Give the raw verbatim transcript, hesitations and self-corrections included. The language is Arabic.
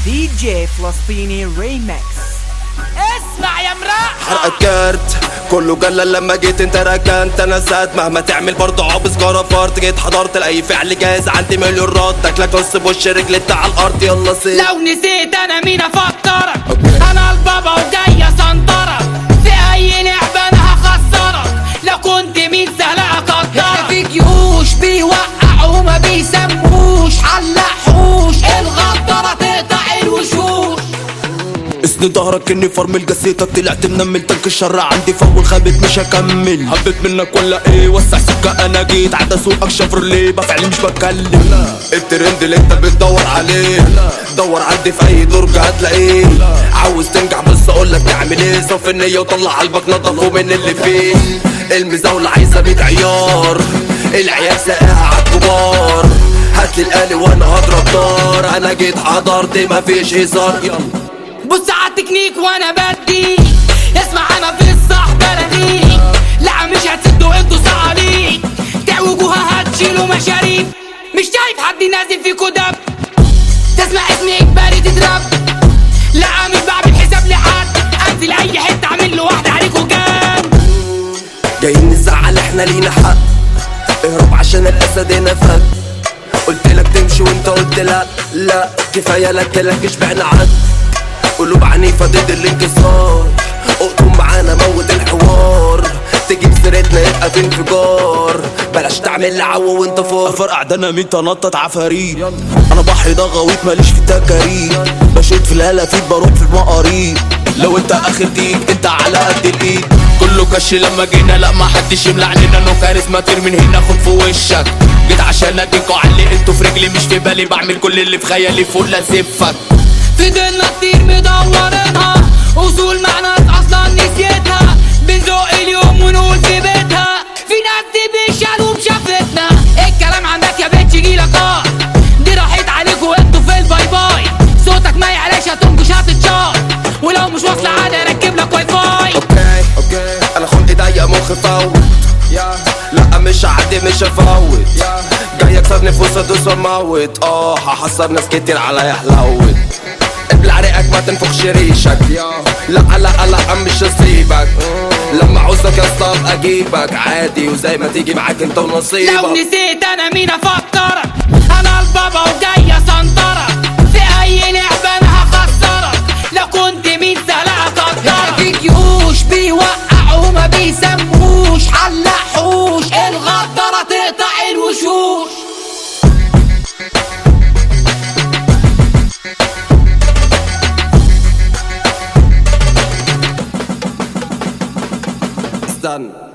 دي جي فلسطيني ريمكس. اسمع يا مراح حرقة كارت كله جلل لما جيت انت ركنت انا سات مهما تعمل برضه عابس جرفرت جيت حضرت لاي فعل جاهز عندي مليون رد تاكلك نص بوش رجل انت على الارض يلا سيب. لو نسيت انا مين افكرك انا البابا وجاي اسنطرك في اي لعبة انا هخسرك لو كنت مين سهل اقدرك في جيوش بيوقعوا ما بيسموش علقحوش الغدارة تقطع الوشوش اسند ظهرك اني فرمل جسيتك طلعت منمل تنك الشر عندي فول خابت مش هكمل حبيت منك ولا ايه وسع سكة انا جيت عدا سوقك شفرليه بفعل مش بتكلم الترند اللي انت بتدور عليه دور عندي في اي درج هتلاقيه عاوز تنجح بس اقولك تعمل ايه صف النية وطلع قلبك نضفه من اللي فيه المزاولة عايزة بيت عيار العيال ساقعة عالكبار هاتلي الآلي وانا هضرب نار انا جيت حضرت مفيش هزار يلا بص عالتكنيك وانا بدي اسمع انا في الصح بلدي لا مش هتسدوا انتوا صعاليك تعوجوها هتشيلوا مشاريب مش شايف حد نازل فيكوا دب تسمع اسمي اجباري تضرب لا مش بعمل حساب لحد انزل اي حته اعمل له واحده عليكوا جام جايين نزعل احنا لينا حق اهرب عشان الاسد هنا فك قلتلك تمشي وانت قلت لا لا كفايه لك لك اشبعنا عد قلوب عنيفة ضد الانكسار اقطم معانا موت الحوار تجيب سيرتنا يبقى في انفجار بلاش تعمل لعو وانت فار افرقع ده انا مين تنطط عفاريت انا بحر ده غويط ماليش في التكاريت بشوت في الهلافيت بروح في المقاريط لو انت اخر ديك انت على قد الايد كله كش لما جينا لا ما حدش يملى علينا نو كاريزما طير من هنا خد في وشك جيت عشان اديكوا علي انتوا في رجلي مش في بالي بعمل كل اللي في خيالي فوق لاسفك فضلنا كتير مدورينها اصول مع ناس اصلا نسيتها بنزق اليوم ونقول في بيتها في ناس دي بيشالوا بشفتنا الكلام عندك يا بيت يجيلك اه دي راحت عليكوا انتوا في الباي باي صوتك ما يعلاش هتنكش هتتشار ولو مش واصلة عادي اركب لك واي فاي اوكي اوكي انا خلقي ضيق مخي فوت لا مش هعدي مش هفوت جاي اكسر نفوس ادوس واموت اه هحصر ناس كتير عليا حلوت ابلع ريقك ما تنفخش ريشك لا لا لا مش هسيبك لما عوزك يا اسطى اجيبك عادي وزي ما تيجي معاك انت ونصيبك لو نسيت انا مين افكرك انا البابا وجاي اسنطرك في اي لعبة انا هخسرك لو كنت مين سهل اقدرك في جيوش بيوقعوا ما بيسموش علقحوش الغدارة تقطع الوشوش استنى